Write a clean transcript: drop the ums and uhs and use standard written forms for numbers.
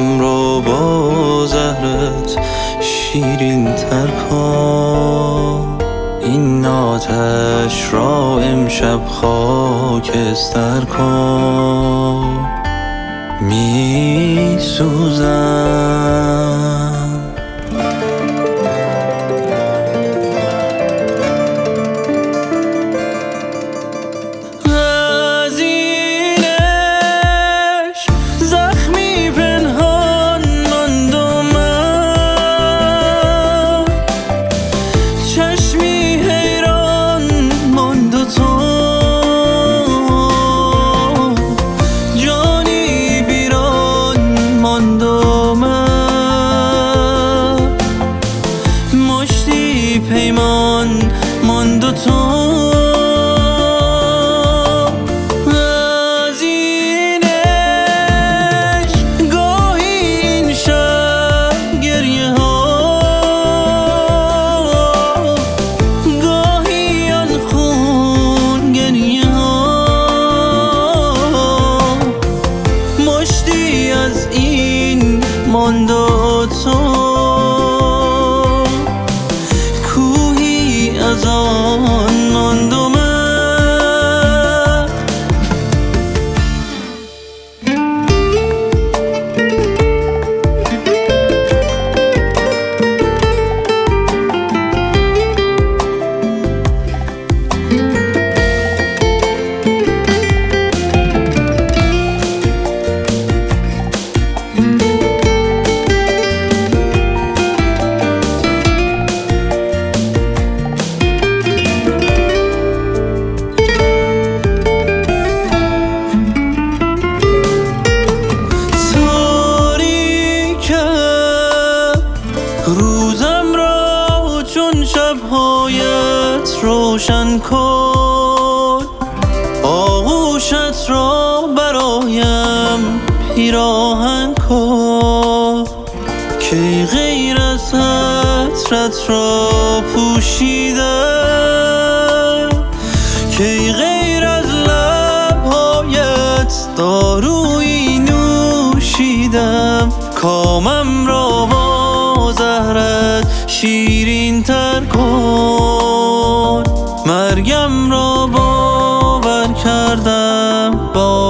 کامم رو با زهرت شیرین تر کن. این آتش را امشب خاکستر کن. می سوزم از این عشق، زخمی پنهان ماند و من چشمی حیران ماند و تو جانی ویران ماند و من مشتی پیمان ماند و تو. از این ماند و تو کوهی از آن ماند و من. روزم را چون شبهایت روشن کن. آغوشت را برایم پیراهن کن. کی غیر از عطرت را پوشیدم. کی غیر از لبهایت دارویی نوشیدم. کامم را با زهرت شیرین تر کن. مرگم را باور کردم با